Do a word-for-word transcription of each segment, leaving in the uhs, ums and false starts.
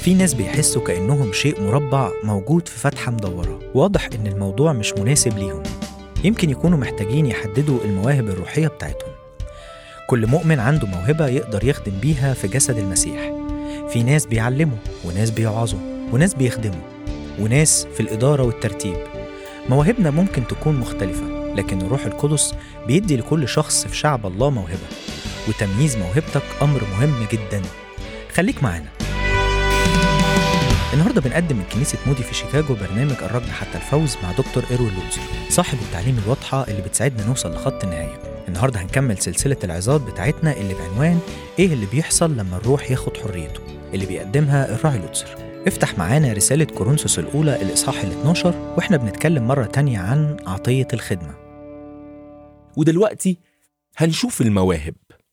في ناس بيحسوا كأنهم شيء مربع موجود في فتحة مدورة، واضح إن الموضوع مش مناسب ليهم. يمكن يكونوا محتاجين يحددوا المواهب الروحية بتاعتهم. كل مؤمن عنده موهبة يقدر يخدم بيها في جسد المسيح. في ناس بيعلموا، وناس بيوعظوا، وناس بيخدموا، وناس في الإدارة والترتيب. مواهبنا ممكن تكون مختلفة، لكن الروح القدس بيدي لكل شخص في شعب الله موهبة، وتمييز موهبتك أمر مهم جدا. خليك معانا. النهارده بنقدم من كنيسة مودي في شيكاغو برنامج الركض حتى الفوز مع دكتور إيروين لوتسر، صاحب التعليم الواضحة اللي بتساعدنا نوصل لخط النهاية. النهارده هنكمل سلسلة العظات بتاعتنا اللي بعنوان إيه اللي بيحصل لما الروح ياخد حريته، اللي بيقدمها الراعي لوتسر. افتح معانا رسالة كورنثوس الأولى الإصحاح الاثناشر، وإحنا بنتكلم مرة تانية عن عطية الخدمة. ودلوقتي هنشوف المواهب.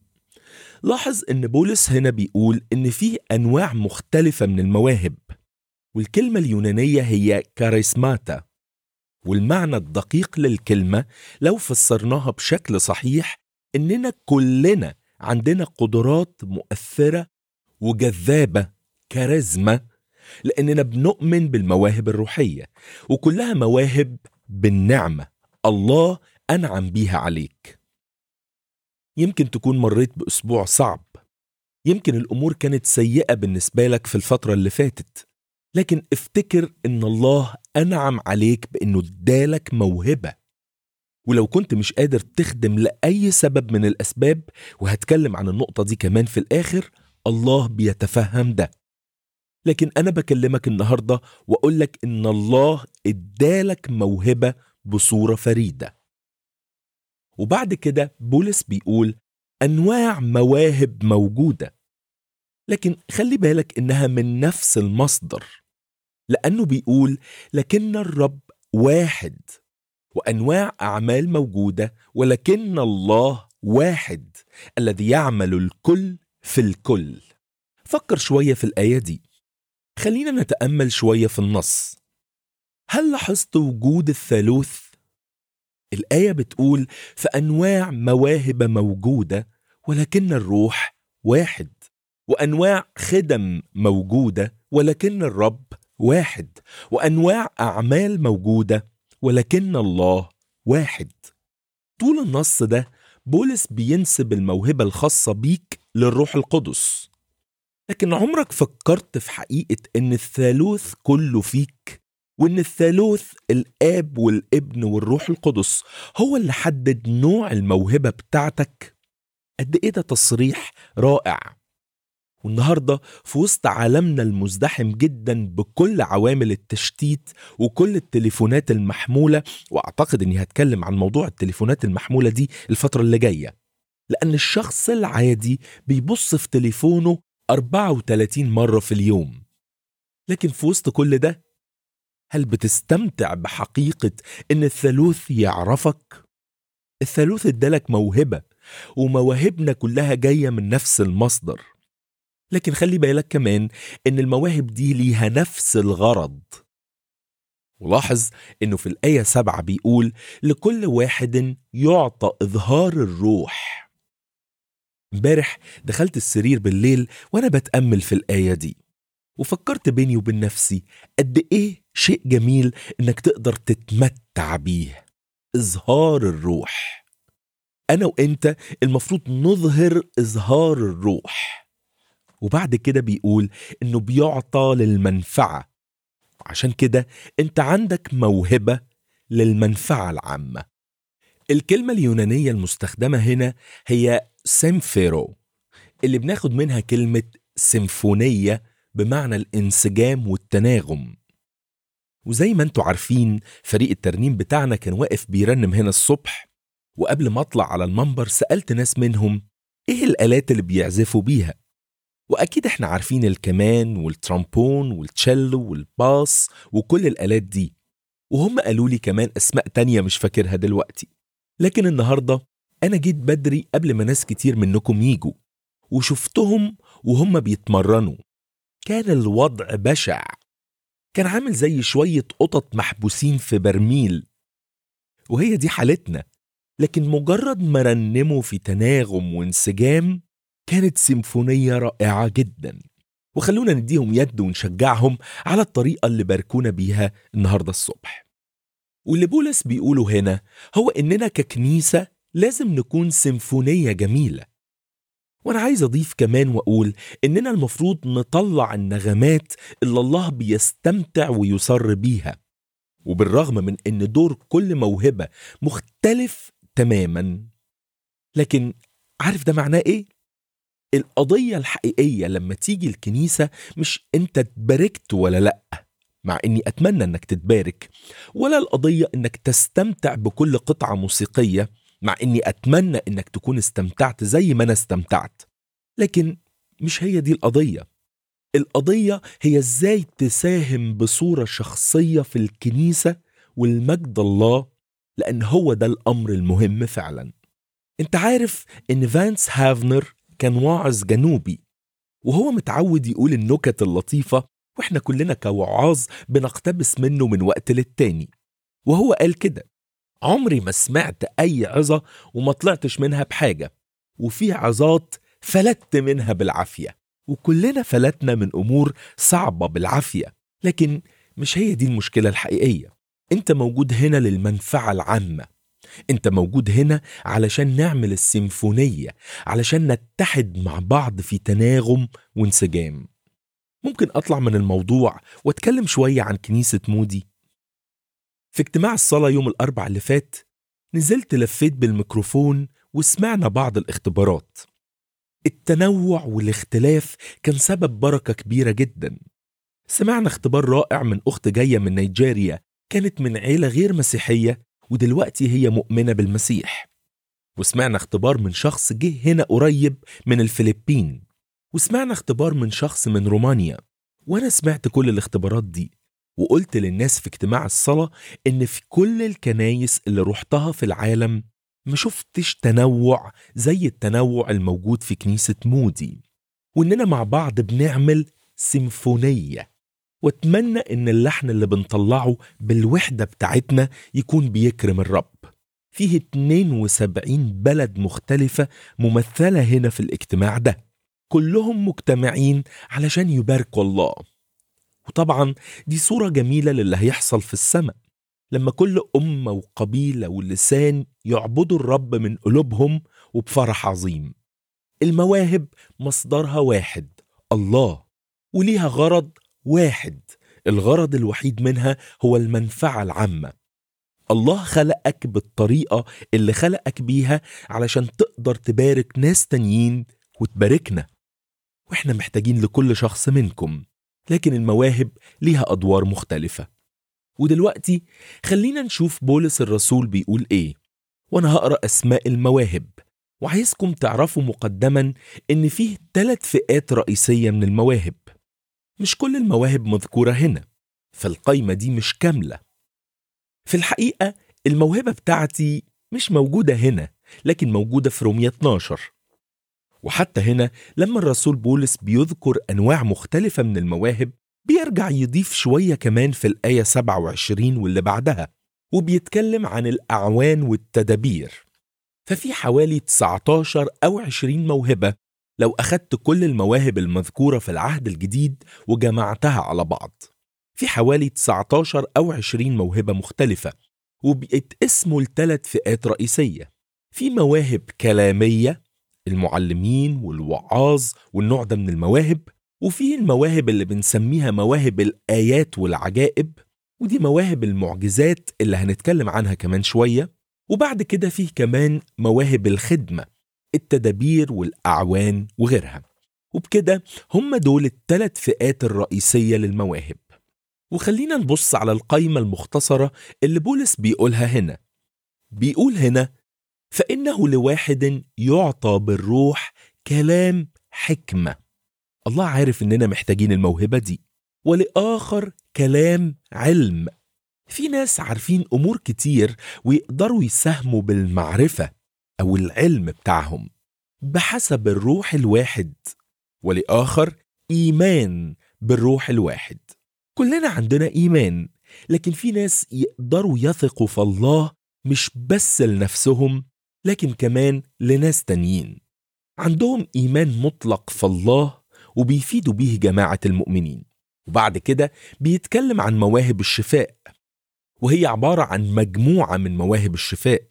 لاحظ إن بولس هنا بيقول إن فيه أنواع مختلفة من المواهب، والكلمة اليونانية هي كاريسماتا، والمعنى الدقيق للكلمة لو فسرناها بشكل صحيح إننا كلنا عندنا قدرات مؤثرة وجذابة، كاريزما، لأننا بنؤمن بالمواهب الروحية، وكلها مواهب بالنعمة الله أنعم بيها عليك. يمكن تكون مريت بأسبوع صعب، يمكن الأمور كانت سيئة بالنسبة لك في الفترة اللي فاتت، لكن افتكر إن الله أنعم عليك بإنه ادالك موهبة. ولو كنت مش قادر تخدم لأي سبب من الأسباب، وهتكلم عن النقطة دي كمان في الآخر، الله بيتفهم ده. لكن أنا بكلمك النهاردة وأقولك إن الله ادالك موهبة بصورة فريدة. وبعد كده بولس بيقول أنواع مواهب موجودة، لكن خلي بالك إنها من نفس المصدر، لأنه بيقول لكن الرب واحد، وأنواع أعمال موجودة، ولكن الله واحد الذي يعمل الكل في الكل. فكر شوية في الآية دي. خلينا نتأمل شوية في النص. هل لاحظت وجود الثالوث؟ الآية بتقول فأنواع مواهب موجودة، ولكن الروح واحد، وأنواع خدم موجودة، ولكن الرب واحد، وأنواع أعمال موجودة، ولكن الله واحد. طول النص ده بولس بينسب الموهبة الخاصة بيك للروح القدس، لكن عمرك فكرت في حقيقة إن الثالوث كله فيك، وإن الثالوث الآب والابن والروح القدس هو اللي حدد نوع الموهبة بتاعتك؟ قد إيه ده تصريح رائع. والنهاردة في وسط عالمنا المزدحم جدا بكل عوامل التشتيت وكل التليفونات المحمولة، وأعتقد أني هتكلم عن موضوع التليفونات المحمولة دي الفترة اللي جاية، لأن الشخص العادي بيبص في تليفونه أربعة وثلاثين مرة في اليوم. لكن في وسط كل ده، هل بتستمتع بحقيقة أن الثالوث يعرفك؟ الثالوث ادالك موهبة، ومواهبنا كلها جاية من نفس المصدر. لكن خلي بالك كمان إن المواهب دي ليها نفس الغرض. ولاحظ إنه في الآية سبعة بيقول لكل واحد يعطى إظهار الروح. امبارح دخلت السرير بالليل وأنا بتأمل في الآية دي، وفكرت بيني وبين نفسي قد إيه شيء جميل إنك تقدر تتمتع بيه، إظهار الروح. أنا وإنت المفروض نظهر إظهار الروح. وبعد كده بيقول إنه بيعطى للمنفعة، وعشان كده أنت عندك موهبة للمنفعة العامة. الكلمة اليونانية المستخدمة هنا هي سيمفيرو، اللي بناخد منها كلمة سيمفونية بمعنى الانسجام والتناغم. وزي ما انتوا عارفين فريق الترنيم بتاعنا كان واقف بيرنم هنا الصبح، وقبل ما اطلع على المنبر سألت ناس منهم ايه الآلات اللي بيعزفوا بيها. وأكيد احنا عارفين الكمان والترامبون والتشيلو والباس وكل الآلات دي، وهم قالوا لي كمان أسماء تانية مش فاكرها دلوقتي. لكن النهاردة أنا جيت بدري قبل ما ناس كتير منكم يجوا، وشفتهم وهم بيتمرنوا. كان الوضع بشع، كان عامل زي شوية قطط محبوسين في برميل، وهي دي حالتنا. لكن مجرد ما رنموا في تناغم وانسجام كانت سيمفونية رائعة جدا. وخلونا نديهم يد ونشجعهم على الطريقة اللي باركونا بيها النهاردة الصبح. واللي بولس بيقوله هنا هو إننا ككنيسة لازم نكون سيمفونية جميلة. وأنا عايز أضيف كمان وأقول إننا المفروض نطلع النغمات اللي الله بيستمتع ويصر بيها، وبالرغم من إن دور كل موهبة مختلف تماما، لكن عارف ده معناه إيه؟ القضية الحقيقية لما تيجي الكنيسة مش أنت تباركت ولا لأ، مع إني أتمنى إنك تتبارك، ولا القضية إنك تستمتع بكل قطعة موسيقية، مع إني أتمنى إنك تكون استمتعت زي ما أنا استمتعت، لكن مش هي دي القضية. القضية هي إزاي تساهم بصورة شخصية في الكنيسة والمجد الله، لأن هو ده الأمر المهم فعلا. أنت عارف إن فانس هافنر كان واعظ جنوبي، وهو متعود يقول النكت اللطيفة، وإحنا كلنا كوعاظ بنقتبس منه من وقت للتاني. وهو قال كده: عمري ما سمعت أي عظة وما طلعتش منها بحاجة، وفي عظات فلت منها بالعافية، وكلنا فلتنا من أمور صعبة بالعافية، لكن مش هي دي المشكلة الحقيقية. أنت موجود هنا للمنفعة العامة، أنت موجود هنا علشان نعمل السيمفونية، علشان نتحد مع بعض في تناغم وانسجام. ممكن أطلع من الموضوع وأتكلم شوية عن كنيسة مودي؟ في اجتماع الصلاة يوم الأربع اللي فات نزلت لفيت بالميكروفون وسمعنا بعض الاختبارات. التنوع والاختلاف كان سبب بركة كبيرة جدا. سمعنا اختبار رائع من أخت جاية من نيجيريا، كانت من عيلة غير مسيحية ودلوقتي هي مؤمنة بالمسيح. وسمعنا اختبار من شخص جه هنا قريب من الفلبين. وسمعنا اختبار من شخص من رومانيا. وأنا سمعت كل الاختبارات دي وقلت للناس في اجتماع الصلاة إن في كل الكنايس اللي رحتها في العالم ما شفتش تنوع زي التنوع الموجود في كنيسة مودي، وإننا مع بعض بنعمل سيمفونية. واتمنى إن اللحن اللي بنطلعه بالوحدة بتاعتنا يكون بيكرم الرب. فيه اتنين وسبعين بلد مختلفة ممثلة هنا في الاجتماع ده، كلهم مجتمعين علشان يباركوا الله. وطبعا دي صورة جميلة للي هيحصل في السماء لما كل أمة وقبيلة ولسان يعبدوا الرب من قلوبهم وبفرح عظيم. المواهب مصدرها واحد، الله، وليها غرض واحد، الغرض الوحيد منها هو المنفعة العامة. الله خلقك بالطريقة اللي خلقك بيها علشان تقدر تبارك ناس تانيين وتباركنا، وإحنا محتاجين لكل شخص منكم، لكن المواهب ليها أدوار مختلفة. ودلوقتي خلينا نشوف بولس الرسول بيقول إيه، وأنا هقرأ أسماء المواهب، وعايزكم تعرفوا مقدما إن فيه ثلاث فئات رئيسية من المواهب. مش كل المواهب مذكورة هنا، فالقايمة دي مش كاملة. في الحقيقة الموهبة بتاعتي مش موجودة هنا، لكن موجودة في رومية اتناشر. وحتى هنا لما الرسول بولس بيذكر أنواع مختلفة من المواهب بيرجع يضيف شوية كمان في الآية سبعة وعشرين واللي بعدها، وبيتكلم عن الأعوان والتدابير. ففي حوالي تسعتاشر أو عشرين موهبة لو أخدت كل المواهب المذكورة في العهد الجديد وجمعتها على بعض. في حوالي تسعتاشر أو عشرين موهبة مختلفة، وبيتقسموا لثلاث فئات رئيسية. في مواهب كلامية، المعلمين والوعاظ والنوع ده من المواهب، وفيه المواهب اللي بنسميها مواهب الآيات والعجائب، ودي مواهب المعجزات اللي هنتكلم عنها كمان شوية. وبعد كده فيه كمان مواهب الخدمة، التدابير والأعوان وغيرها. وبكده هم دول الثلاث فئات الرئيسية للمواهب. وخلينا نبص على القائمة المختصرة اللي بولس بيقولها هنا. بيقول هنا: فإنه لواحد يعطى بالروح كلام حكمة. الله عارف إننا محتاجين الموهبة دي. ولآخر كلام علم. في ناس عارفين أمور كتير ويقدروا يساهموا بالمعرفة أو العلم بتاعهم بحسب الروح الواحد. ولآخر إيمان بالروح الواحد. كلنا عندنا إيمان، لكن في ناس يقدروا يثقوا في الله مش بس لنفسهم لكن كمان لناس تانيين. عندهم إيمان مطلق في الله وبيفيدوا بيه جماعة المؤمنين. وبعد كده بيتكلم عن مواهب الشفاء، وهي عبارة عن مجموعة من مواهب الشفاء.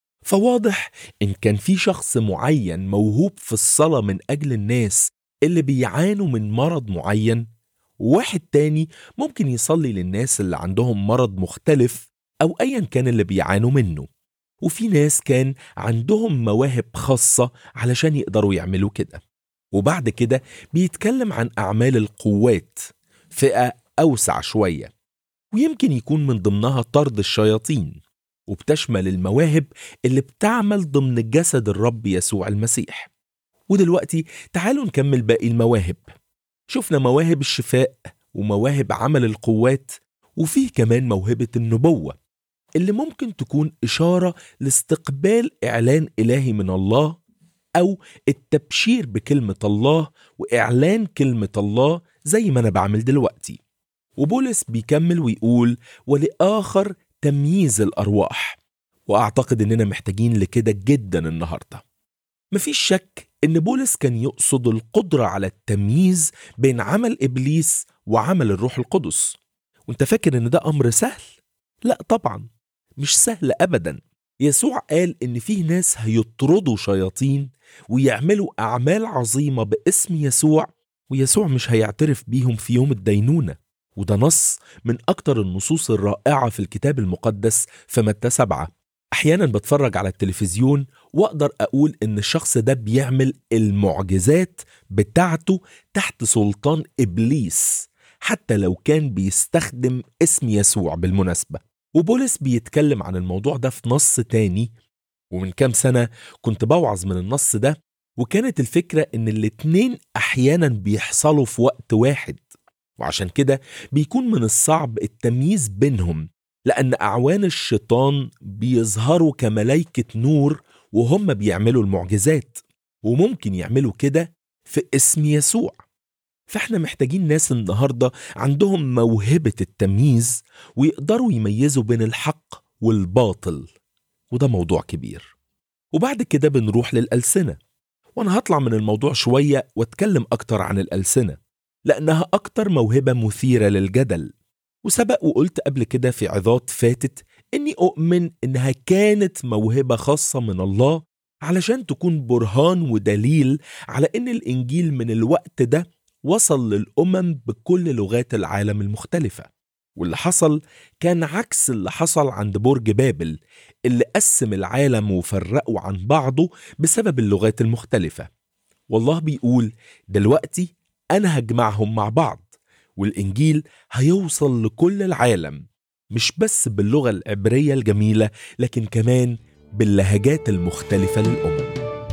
فواضح إن كان في شخص معين موهوب في الصلاة من أجل الناس اللي بيعانوا من مرض معين، وواحد تاني ممكن يصلي للناس اللي عندهم مرض مختلف أو أيا كان اللي بيعانوا منه. وفي ناس كان عندهم مواهب خاصة علشان يقدروا يعملوا كده. وبعد كده بيتكلم عن أعمال القوات، فئة أوسع شوية، ويمكن يكون من ضمنها طرد الشياطين، وبتشمل المواهب اللي بتعمل ضمن جسد الرب يسوع المسيح. ودلوقتي تعالوا نكمل باقي المواهب. شفنا مواهب الشفاء ومواهب عمل القوات، وفيه كمان موهبة النبوة اللي ممكن تكون إشارة لاستقبال إعلان إلهي من الله، أو التبشير بكلمة الله وإعلان كلمة الله زي ما أنا بعمل دلوقتي. وبولس بيكمل ويقول ولآخر تمييز الأرواح، وأعتقد إننا محتاجين لكده جدا النهاردة. مفيش شك إن بولس كان يقصد القدرة على التمييز بين عمل إبليس وعمل الروح القدس. وانت فاكر إن ده أمر سهل؟ لا طبعا، مش سهل أبدا. يسوع قال إن فيه ناس هيطردوا شياطين ويعملوا أعمال عظيمة باسم يسوع، ويسوع مش هيعترف بيهم في يوم الدينونة. وده نص من أكتر النصوص الرائعة في الكتاب المقدس في متى سبعة. أحيانا بتفرج على التلفزيون وأقدر أقول إن الشخص ده بيعمل المعجزات بتاعته تحت سلطان إبليس، حتى لو كان بيستخدم اسم يسوع بالمناسبة. وبولس بيتكلم عن الموضوع ده في نص تاني، ومن كام سنة كنت بوعظ من النص ده، وكانت الفكرة إن الاتنين أحيانا بيحصلوا في وقت واحد، وعشان كده بيكون من الصعب التمييز بينهم، لأن أعوان الشيطان بيظهروا كملايكة نور وهم بيعملوا المعجزات، وممكن يعملوا كده في اسم يسوع. فاحنا محتاجين ناس النهاردة عندهم موهبة التمييز ويقدروا يميزوا بين الحق والباطل، وده موضوع كبير. وبعد كده بنروح للألسنة، وانا هطلع من الموضوع شوية واتكلم أكتر عن الألسنة، لأنها أكتر موهبة مثيرة للجدل. وسبق وقلت قبل كده في عظات فاتت إني أؤمن إنها كانت موهبة خاصة من الله علشان تكون برهان ودليل على إن الإنجيل من الوقت ده وصل للأمم بكل لغات العالم المختلفة. واللي حصل كان عكس اللي حصل عند برج بابل اللي قسم العالم وفرقوا عن بعضه بسبب اللغات المختلفة. والله بيقول دلوقتي أنا هجمعهم مع بعض، والإنجيل هيوصل لكل العالم، مش بس باللغة العبرية الجميلة لكن كمان باللهجات المختلفة للأمم.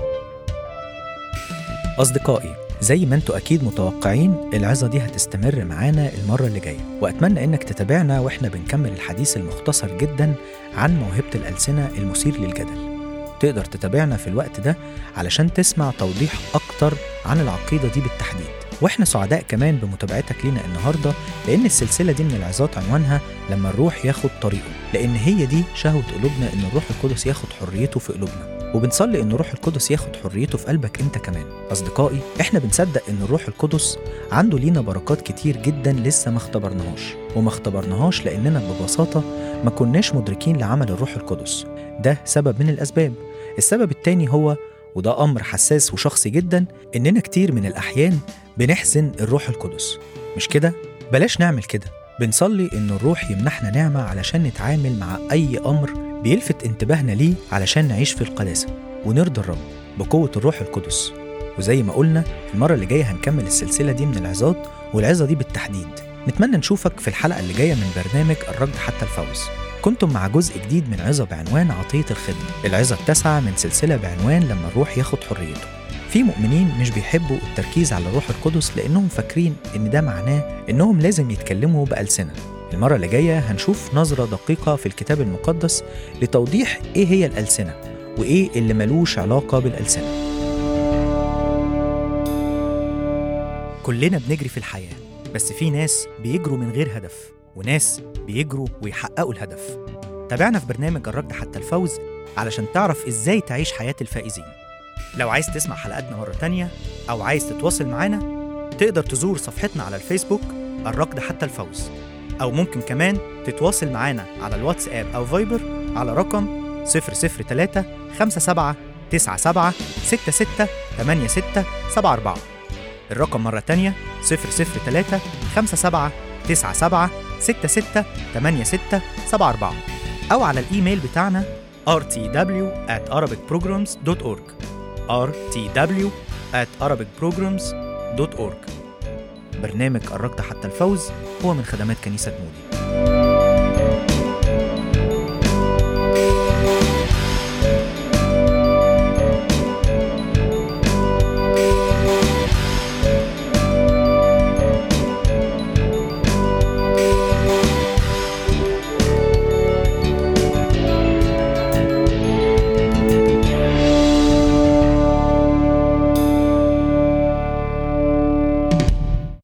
أصدقائي، زي ما انتوا أكيد متوقعين العظة دي هتستمر معانا المرة اللي جاية، وأتمنى إنك تتابعنا وإحنا بنكمل الحديث المختصر جدا عن موهبة الألسنة المثير للجدل. تقدر تتابعنا في الوقت ده علشان تسمع توضيح أكتر عن العقيدة دي بالتحديد. وإحنا سعداء كمان بمتابعتك لنا النهاردة، لأن السلسلة دي من العظات عنوانها لما الروح ياخد طريقه، لأن هي دي شهوة قلوبنا، إن الروح القدس ياخد حريته في قلوبنا، وبنصلي إن الروح القدس ياخد حريته في قلبك أنت كمان. أصدقائي، إحنا بنصدق إن الروح القدس عنده لينا بركات كتير جدا لسه ما اختبرناهاش، وما اختبرناهاش لأننا ببساطة ما كناش مدركين لعمل الروح القدس. ده سبب من الأسباب. السبب التاني هو، وده أمر حساس وشخصي جدا، إننا كتير من الأحيان بنحزن الروح القدس. مش كده؟ بلاش نعمل كده. بنصلي إن الروح يمنحنا نعمة علشان نتعامل مع أي أمر بيلفت انتباهنا ليه، علشان نعيش في القداسة ونرضي الرب بقوة الروح القدس. وزي ما قلنا المرة اللي جاية هنكمل السلسلة دي من العظات، والعظة دي بالتحديد نتمنى نشوفك في الحلقة اللي جاية من برنامج الركض حتى الفوز. كنتم مع جزء جديد من عظة بعنوان عطية الخدمة، العظة التاسعة من سلسلة بعنوان لما الروح ياخد حريته. في مؤمنين مش بيحبوا التركيز على الروح القدس لأنهم فاكرين إن ده معناه إنهم لازم يتكلموا بألسنة. المرة اللي جاية هنشوف نظرة دقيقة في الكتاب المقدس لتوضيح إيه هي الألسنة وإيه اللي ملوش علاقة بالألسنة. كلنا بنجري في الحياة، بس في ناس بيجروا من غير هدف، وناس بيجروا ويحققوا الهدف. تابعنا في برنامج الركض حتى الفوز علشان تعرف إزاي تعيش حياة الفائزين. لو عايز تسمع حلقاتنا مرة تانية أو عايز تتواصل معانا، تقدر تزور صفحتنا على الفيسبوك الركض حتى الفوز، أو ممكن كمان تتواصل معنا على الواتساب أو فايبر على رقم صفر صفر ثلاثة خمسة سبعة تسعة سبعة ستة ستة ثمانية ستة سبعة أربعة. الرقم مرة تانية صفر صفر ثلاثة خمسة سبعة تسعة سبعة ستة ستة ثمانية ستة سبعة أربعة، أو على الإيميل بتاعنا آر تي دبليو آت أرابيك بروجرامز دوت أورج آر تي دبليو آت أرابيك بروجرامز دوت أورج. برنامج الركض حتى الفوز هو من خدمات كنيسة مودي.